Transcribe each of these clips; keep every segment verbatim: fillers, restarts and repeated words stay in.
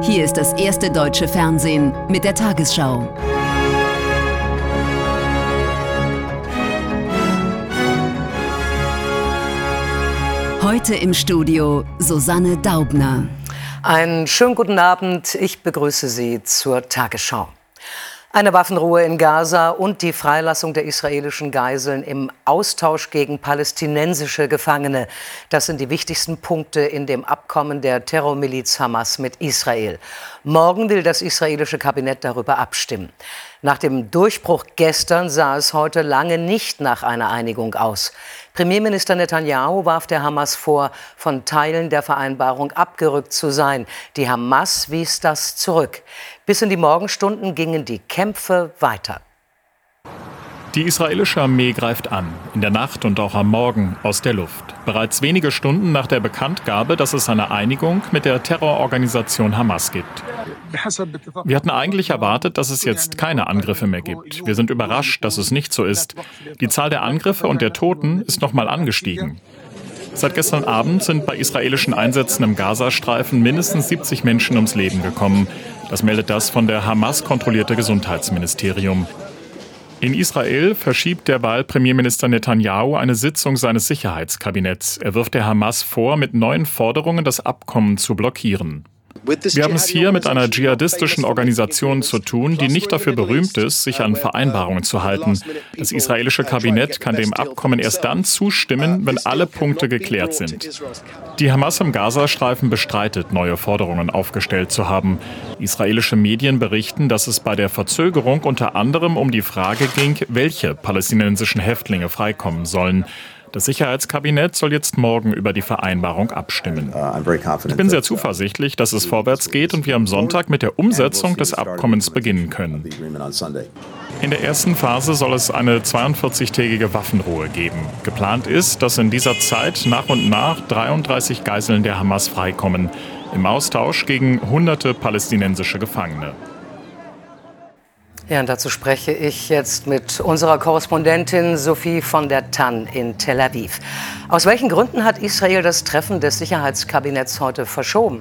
Hier ist das erste deutsche Fernsehen mit der Tagesschau. Heute im Studio Susanne Daubner. Einen schönen guten Abend, ich begrüße Sie zur Tagesschau. Eine Waffenruhe in Gaza und die Freilassung der israelischen Geiseln im Austausch gegen palästinensische Gefangene. Das sind die wichtigsten Punkte in dem Abkommen der Terrormiliz Hamas mit Israel. Morgen will das israelische Kabinett darüber abstimmen. Nach dem Durchbruch gestern sah es heute lange nicht nach einer Einigung aus. Premierminister Netanyahu warf der Hamas vor, von Teilen der Vereinbarung abgerückt zu sein. Die Hamas wies das zurück. Bis in die Morgenstunden gingen die Kämpfe weiter. Die israelische Armee greift an, in der Nacht und auch am Morgen aus der Luft. Bereits wenige Stunden nach der Bekanntgabe, dass es eine Einigung mit der Terrororganisation Hamas gibt. Wir hatten eigentlich erwartet, dass es jetzt keine Angriffe mehr gibt. Wir sind überrascht, dass es nicht so ist. Die Zahl der Angriffe und der Toten ist nochmal angestiegen. Seit gestern Abend sind bei israelischen Einsätzen im Gazastreifen mindestens siebzig Menschen ums Leben gekommen. Das meldet das von der Hamas kontrollierte Gesundheitsministerium. In Israel verschiebt derweil Premierminister Netanyahu eine Sitzung seines Sicherheitskabinetts. Er wirft der Hamas vor, mit neuen Forderungen das Abkommen zu blockieren. Wir haben es hier mit einer dschihadistischen Organisation zu tun, die nicht dafür berühmt ist, sich an Vereinbarungen zu halten. Das israelische Kabinett kann dem Abkommen erst dann zustimmen, wenn alle Punkte geklärt sind. Die Hamas im Gazastreifen bestreitet, neue Forderungen aufgestellt zu haben. Israelische Medien berichten, dass es bei der Verzögerung unter anderem um die Frage ging, welche palästinensischen Häftlinge freikommen sollen. Das Sicherheitskabinett soll jetzt morgen über die Vereinbarung abstimmen. Ich bin sehr zuversichtlich, dass es vorwärts geht und wir am Sonntag mit der Umsetzung des Abkommens beginnen können. In der ersten Phase soll es eine zweiundvierzigtägige Waffenruhe geben. Geplant ist, dass in dieser Zeit nach und nach dreiunddreißig Geiseln der Hamas freikommen, im Austausch gegen hunderte palästinensische Gefangene. Ja, und dazu spreche ich jetzt mit unserer Korrespondentin Sophie von der Tann in Tel Aviv. Aus welchen Gründen hat Israel das Treffen des Sicherheitskabinetts heute verschoben?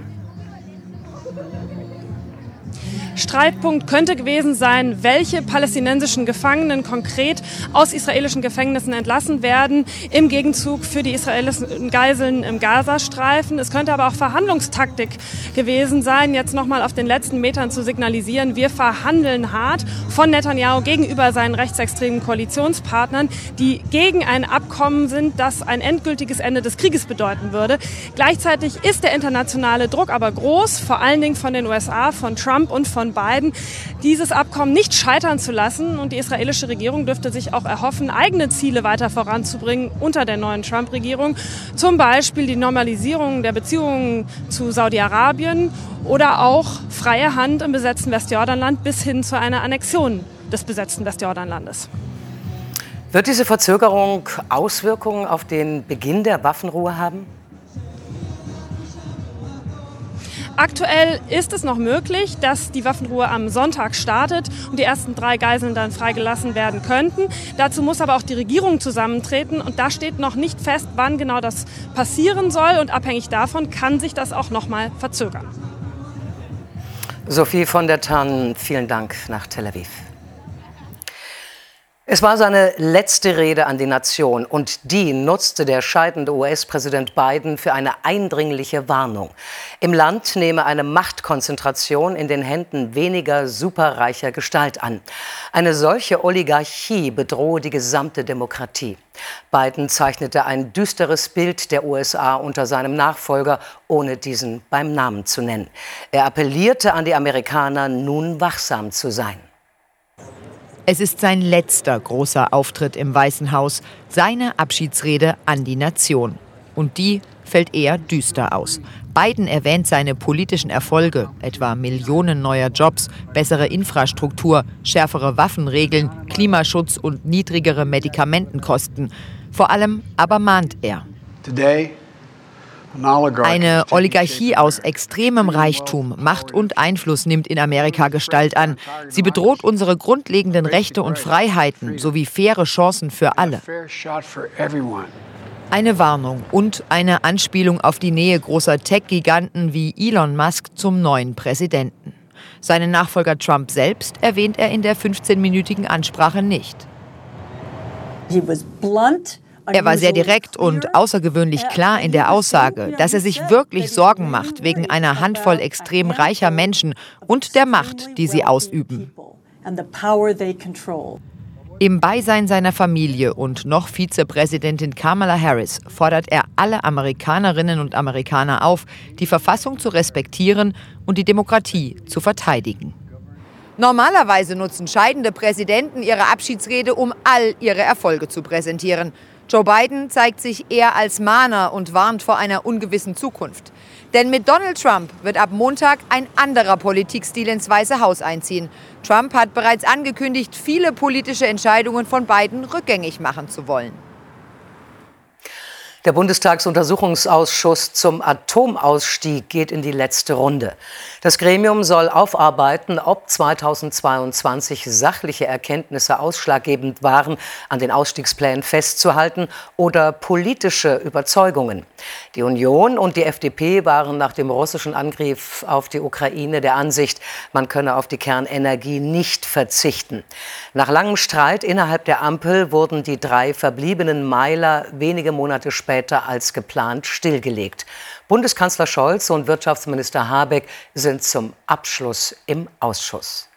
Streitpunkt könnte gewesen sein, welche palästinensischen Gefangenen konkret aus israelischen Gefängnissen entlassen werden, im Gegenzug für die israelischen Geiseln im Gazastreifen. Es könnte aber auch Verhandlungstaktik gewesen sein, jetzt nochmal auf den letzten Metern zu signalisieren, wir verhandeln hart von Netanyahu gegenüber seinen rechtsextremen Koalitionspartnern, die gegen ein Abkommen sind, das ein endgültiges Ende des Krieges bedeuten würde. Gleichzeitig ist der internationale Druck aber groß, vor allen Dingen von den U S A, von Trump und von Biden, dieses Abkommen nicht scheitern zu lassen. Und die israelische Regierung dürfte sich auch erhoffen, eigene Ziele weiter voranzubringen unter der neuen Trump-Regierung. Zum Beispiel die Normalisierung der Beziehungen zu Saudi-Arabien oder auch freie Hand im besetzten Westjordanland bis hin zu einer Annexion des besetzten Westjordanlandes. Wird diese Verzögerung Auswirkungen auf den Beginn der Waffenruhe haben? Aktuell ist es noch möglich, dass die Waffenruhe am Sonntag startet und die ersten drei Geiseln dann freigelassen werden könnten. Dazu muss aber auch die Regierung zusammentreten und da steht noch nicht fest, wann genau das passieren soll und abhängig davon kann sich das auch noch mal verzögern. Sophie von der Tann, vielen Dank nach Tel Aviv. Es war seine letzte Rede an die Nation und die nutzte der scheidende U S-Präsident Biden für eine eindringliche Warnung. Im Land nehme eine Machtkonzentration in den Händen weniger superreicher Gestalt an. Eine solche Oligarchie bedrohe die gesamte Demokratie. Biden zeichnete ein düsteres Bild der U S A unter seinem Nachfolger, ohne diesen beim Namen zu nennen. Er appellierte an die Amerikaner, nun wachsam zu sein. Es ist sein letzter großer Auftritt im Weißen Haus, seine Abschiedsrede an die Nation. Und die fällt eher düster aus. Biden erwähnt seine politischen Erfolge, etwa Millionen neuer Jobs, bessere Infrastruktur, schärfere Waffenregeln, Klimaschutz und niedrigere Medikamentenkosten. Vor allem aber mahnt er. Eine Oligarchie aus extremem Reichtum, Macht und Einfluss nimmt in Amerika Gestalt an. Sie bedroht unsere grundlegenden Rechte und Freiheiten sowie faire Chancen für alle. Eine Warnung und eine Anspielung auf die Nähe großer Tech-Giganten wie Elon Musk zum neuen Präsidenten. Seinen Nachfolger Trump selbst erwähnt er in der fünfzehnminütigen Ansprache nicht. Er war sehr direkt und außergewöhnlich klar in der Aussage, dass er sich wirklich Sorgen macht wegen einer Handvoll extrem reicher Menschen und der Macht, die sie ausüben. Im Beisein seiner Familie und noch Vizepräsidentin Kamala Harris fordert er alle Amerikanerinnen und Amerikaner auf, die Verfassung zu respektieren und die Demokratie zu verteidigen. Normalerweise nutzen scheidende Präsidenten ihre Abschiedsrede, um all ihre Erfolge zu präsentieren. Joe Biden zeigt sich eher als Mahner und warnt vor einer ungewissen Zukunft. Denn mit Donald Trump wird ab Montag ein anderer Politikstil ins Weiße Haus einziehen. Trump hat bereits angekündigt, viele politische Entscheidungen von Biden rückgängig machen zu wollen. Der Bundestagsuntersuchungsausschuss zum Atomausstieg geht in die letzte Runde. Das Gremium soll aufarbeiten, ob zweitausendzweiundzwanzig sachliche Erkenntnisse ausschlaggebend waren, an den Ausstiegsplänen festzuhalten, oder politische Überzeugungen. Die Union und die F D P waren nach dem russischen Angriff auf die Ukraine der Ansicht, man könne auf die Kernenergie nicht verzichten. Nach langem Streit innerhalb der Ampel wurden die drei verbliebenen Meiler wenige Monate später als geplant stillgelegt. Bundeskanzler Scholz und Wirtschaftsminister Habeck sind zum Abschluss im Ausschuss.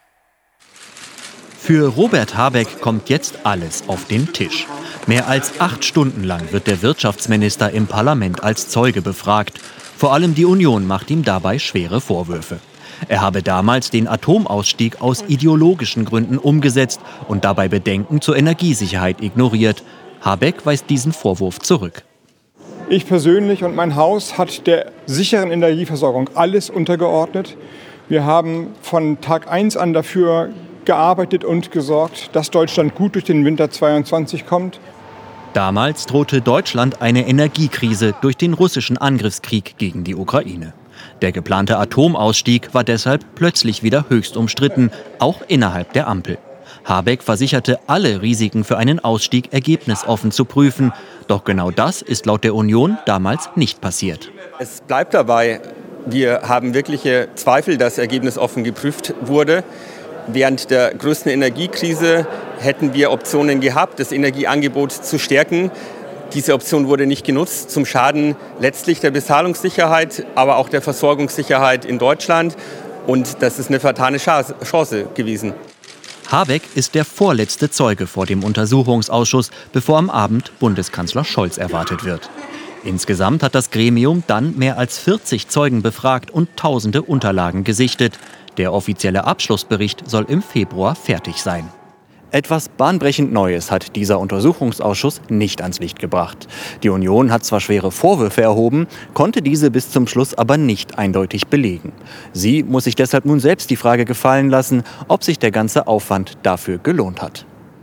Für Robert Habeck kommt jetzt alles auf den Tisch. Mehr als acht Stunden lang wird der Wirtschaftsminister im Parlament als Zeuge befragt. Vor allem die Union macht ihm dabei schwere Vorwürfe. Er habe damals den Atomausstieg aus ideologischen Gründen umgesetzt und dabei Bedenken zur Energiesicherheit ignoriert. Habeck weist diesen Vorwurf zurück. Ich persönlich und mein Haus hat der sicheren Energieversorgung alles untergeordnet. Wir haben von Tag eins an dafür gearbeitet und gesorgt, dass Deutschland gut durch den Winter zweiundzwanzig kommt. Damals drohte Deutschland eine Energiekrise durch den russischen Angriffskrieg gegen die Ukraine. Der geplante Atomausstieg war deshalb plötzlich wieder höchst umstritten, auch innerhalb der Ampel. Habeck versicherte, alle Risiken für einen Ausstieg ergebnisoffen zu prüfen. Doch genau das ist laut der Union damals nicht passiert. Es bleibt dabei, wir haben wirkliche Zweifel, dass ergebnisoffen geprüft wurde. Während der größten Energiekrise hätten wir Optionen gehabt, das Energieangebot zu stärken. Diese Option wurde nicht genutzt, zum Schaden letztlich der Bezahlungssicherheit, aber auch der Versorgungssicherheit in Deutschland. Und das ist eine vertane Chance gewesen. Habeck ist der vorletzte Zeuge vor dem Untersuchungsausschuss, bevor am Abend Bundeskanzler Scholz erwartet wird. Insgesamt hat das Gremium dann mehr als vierzig Zeugen befragt und tausende Unterlagen gesichtet. Der offizielle Abschlussbericht soll im Februar fertig sein. Etwas bahnbrechend Neues hat dieser Untersuchungsausschuss nicht ans Licht gebracht. Die Union hat zwar schwere Vorwürfe erhoben, konnte diese bis zum Schluss aber nicht eindeutig belegen. Sie muss sich deshalb nun selbst die Frage gefallen lassen, ob sich der ganze Aufwand dafür gelohnt hat.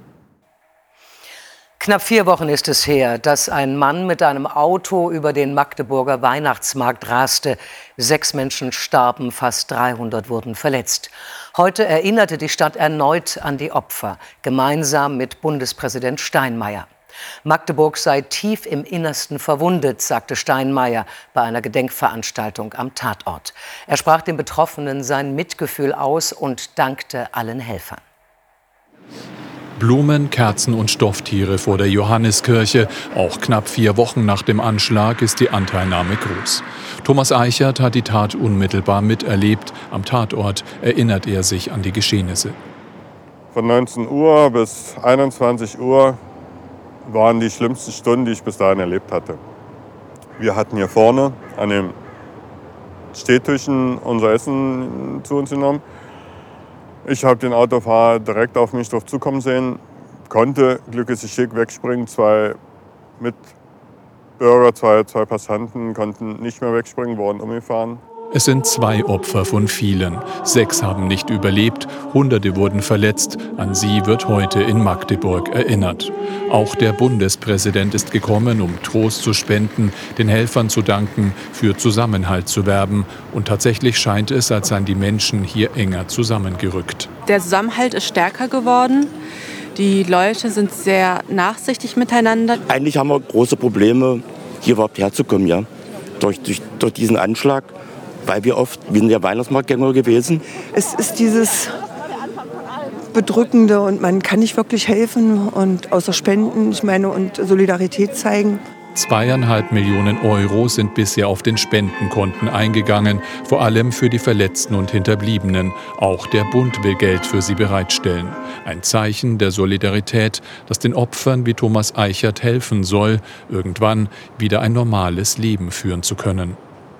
Knapp vier Wochen ist es her, dass ein Mann mit einem Auto über den Magdeburger Weihnachtsmarkt raste. Sechs Menschen starben, fast dreihundert wurden verletzt. Heute erinnerte die Stadt erneut an die Opfer, gemeinsam mit Bundespräsident Steinmeier. Magdeburg sei tief im Innersten verwundet, sagte Steinmeier bei einer Gedenkveranstaltung am Tatort. Er sprach den Betroffenen sein Mitgefühl aus und dankte allen Helfern. Blumen, Kerzen und Stofftiere vor der Johanneskirche. Auch knapp vier Wochen nach dem Anschlag ist die Anteilnahme groß. Thomas Eichert hat die Tat unmittelbar miterlebt. Am Tatort erinnert er sich an die Geschehnisse. Von neunzehn Uhr bis einundzwanzig Uhr waren die schlimmsten Stunden, die ich bis dahin erlebt hatte. Wir hatten hier vorne an den Stehtischen unser Essen zu uns genommen. Ich habe den Autofahrer direkt auf mich drauf zukommen sehen, konnte glücklich schick wegspringen. Zwei Mitbürger, zwei, zwei Passanten konnten nicht mehr wegspringen, wurden umgefahren. Es sind zwei Opfer von vielen. Sechs haben nicht überlebt, Hunderte wurden verletzt. An sie wird heute in Magdeburg erinnert. Auch der Bundespräsident ist gekommen, um Trost zu spenden, den Helfern zu danken, für Zusammenhalt zu werben. Und tatsächlich scheint es, als seien die Menschen hier enger zusammengerückt. Der Zusammenhalt ist stärker geworden. Die Leute sind sehr nachsichtig miteinander. Eigentlich haben wir große Probleme, hier überhaupt herzukommen, ja, durch, durch, durch diesen Anschlag, weil wir oft, wir sind ja Weihnachtsmarktgänger gewesen. Es ist dieses Bedrückende und man kann nicht wirklich helfen und außer Spenden, ich meine, und Solidarität zeigen. Zweieinhalb Millionen Euro sind bisher auf den Spendenkonten eingegangen, vor allem für die Verletzten und Hinterbliebenen. Auch der Bund will Geld für sie bereitstellen. Ein Zeichen der Solidarität, das den Opfern wie Thomas Eichert helfen soll, irgendwann wieder ein normales Leben führen zu können.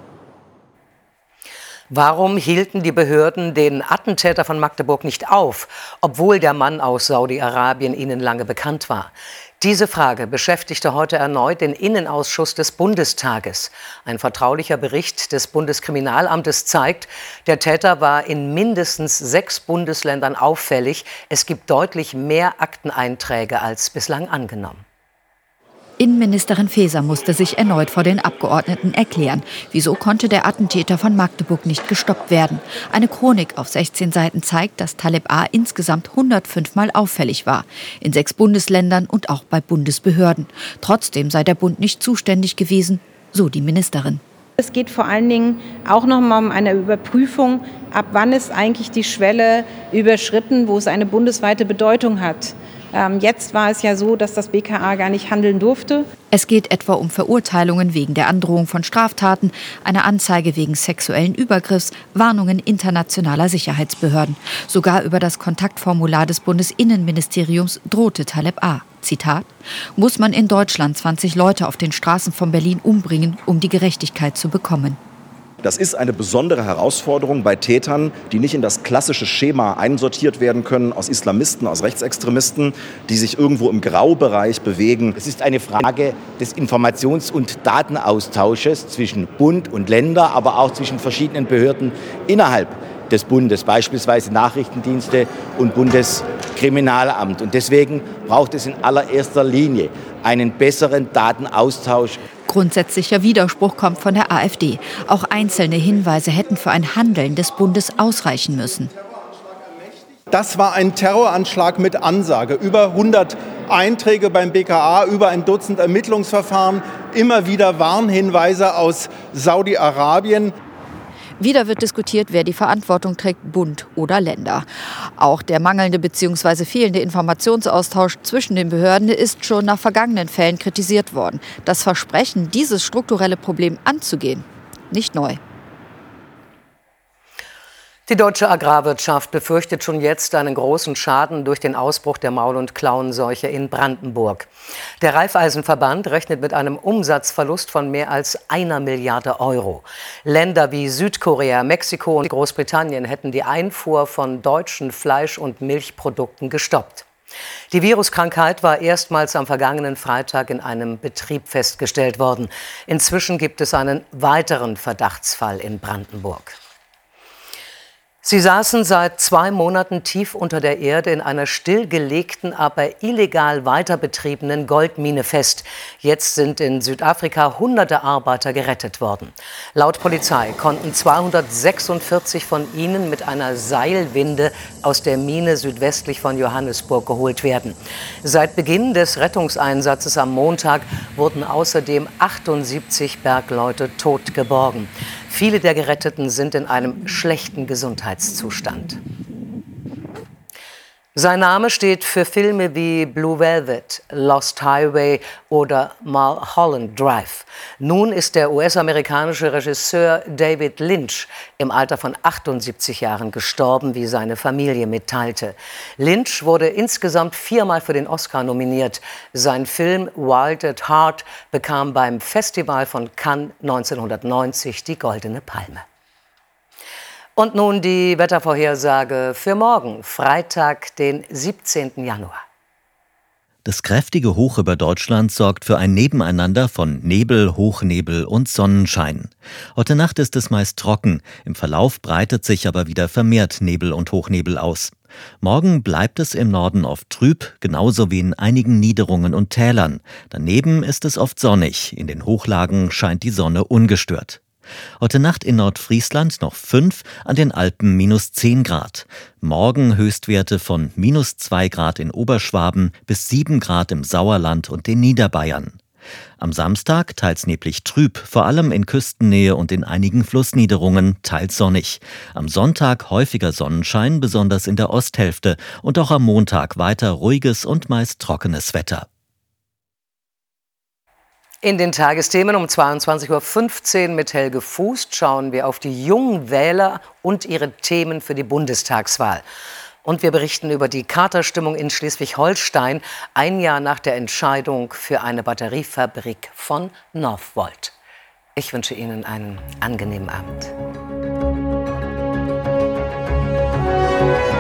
Warum hielten die Behörden den Attentäter von Magdeburg nicht auf, obwohl der Mann aus Saudi-Arabien ihnen lange bekannt war? Diese Frage beschäftigte heute erneut den Innenausschuss des Bundestages. Ein vertraulicher Bericht des Bundeskriminalamtes zeigt, der Täter war in mindestens sechs Bundesländern auffällig. Es gibt deutlich mehr Akteneinträge als bislang angenommen. Innenministerin Faeser musste sich erneut vor den Abgeordneten erklären. Wieso konnte der Attentäter von Magdeburg nicht gestoppt werden? Eine Chronik auf sechzehn Seiten zeigt, dass Taleb A. insgesamt hundertfünf Mal auffällig war. In sechs Bundesländern und auch bei Bundesbehörden. Trotzdem sei der Bund nicht zuständig gewesen, so die Ministerin. Es geht vor allen Dingen auch noch mal um eine Überprüfung, ab wann ist eigentlich die Schwelle überschritten, wo es eine bundesweite Bedeutung hat. Jetzt war es ja so, dass das B K A gar nicht handeln durfte. Es geht etwa um Verurteilungen wegen der Androhung von Straftaten, eine Anzeige wegen sexuellen Übergriffs, Warnungen internationaler Sicherheitsbehörden. Sogar über das Kontaktformular des Bundesinnenministeriums drohte Taleb A. Zitat: Muss man in Deutschland zwanzig Leute auf den Straßen von Berlin umbringen, um die Gerechtigkeit zu bekommen. Das ist eine besondere Herausforderung bei Tätern, die nicht in das klassische Schema einsortiert werden können aus Islamisten, aus Rechtsextremisten, die sich irgendwo im Graubereich bewegen. Es ist eine Frage des Informations- und Datenaustausches zwischen Bund und Länder, aber auch zwischen verschiedenen Behörden innerhalb des Bundes, beispielsweise Nachrichtendienste und Bundeskriminalamt. Und deswegen braucht es in allererster Linie einen besseren Datenaustausch. Grundsätzlicher Widerspruch kommt von der AfD. Auch einzelne Hinweise hätten für ein Handeln des Bundes ausreichen müssen. Das war ein Terroranschlag mit Ansage. Über hundert Einträge beim B K A, über ein Dutzend Ermittlungsverfahren, immer wieder Warnhinweise aus Saudi-Arabien. Wieder wird diskutiert, wer die Verantwortung trägt, Bund oder Länder. Auch der mangelnde bzw. fehlende Informationsaustausch zwischen den Behörden ist schon nach vergangenen Fällen kritisiert worden. Das Versprechen, dieses strukturelle Problem anzugehen, nicht neu. Die deutsche Agrarwirtschaft befürchtet schon jetzt einen großen Schaden durch den Ausbruch der Maul- und Klauenseuche in Brandenburg. Der Raiffeisenverband rechnet mit einem Umsatzverlust von mehr als einer Milliarde Euro. Länder wie Südkorea, Mexiko und Großbritannien hätten die Einfuhr von deutschen Fleisch- und Milchprodukten gestoppt. Die Viruskrankheit war erstmals am vergangenen Freitag in einem Betrieb festgestellt worden. Inzwischen gibt es einen weiteren Verdachtsfall in Brandenburg. Sie saßen seit zwei Monaten tief unter der Erde in einer stillgelegten, aber illegal weiterbetriebenen Goldmine fest. Jetzt sind in Südafrika hunderte Arbeiter gerettet worden. Laut Polizei konnten zweihundertsechsundvierzig von ihnen mit einer Seilwinde aus der Mine südwestlich von Johannesburg geholt werden. Seit Beginn des Rettungseinsatzes am Montag wurden außerdem achtundsiebzig Bergleute tot geborgen. Viele der Geretteten sind in einem schlechten Gesundheitszustand. Sein Name steht für Filme wie Blue Velvet, Lost Highway oder Mulholland Drive. Nun ist der U S-amerikanische Regisseur David Lynch im Alter von achtundsiebzig Jahren gestorben, wie seine Familie mitteilte. Lynch wurde insgesamt viermal für den Oscar nominiert. Sein Film Wild at Heart bekam beim Festival von Cannes neunzehnhundertneunzig die Goldene Palme. Und nun die Wettervorhersage für morgen, Freitag, den siebzehnten Januar. Das kräftige Hoch über Deutschland sorgt für ein Nebeneinander von Nebel, Hochnebel und Sonnenschein. Heute Nacht ist es meist trocken, im Verlauf breitet sich aber wieder vermehrt Nebel und Hochnebel aus. Morgen bleibt es im Norden oft trüb, genauso wie in einigen Niederungen und Tälern. Daneben ist es oft sonnig, in den Hochlagen scheint die Sonne ungestört. Heute Nacht in Nordfriesland noch fünf, an den Alpen minus zehn Grad. Morgen Höchstwerte von minus zwei Grad in Oberschwaben bis sieben Grad im Sauerland und den Niederbayern. Am Samstag teils neblig trüb, vor allem in Küstennähe und in einigen Flussniederungen, teils sonnig. Am Sonntag häufiger Sonnenschein, besonders in der Osthälfte, und auch am Montag weiter ruhiges und meist trockenes Wetter. In den Tagesthemen um zweiundzwanzig Uhr fünfzehn mit Helge Fuß schauen wir auf die jungen Wähler und ihre Themen für die Bundestagswahl. Und wir berichten über die Katerstimmung in Schleswig-Holstein, ein Jahr nach der Entscheidung für eine Batteriefabrik von Northvolt. Ich wünsche Ihnen einen angenehmen Abend.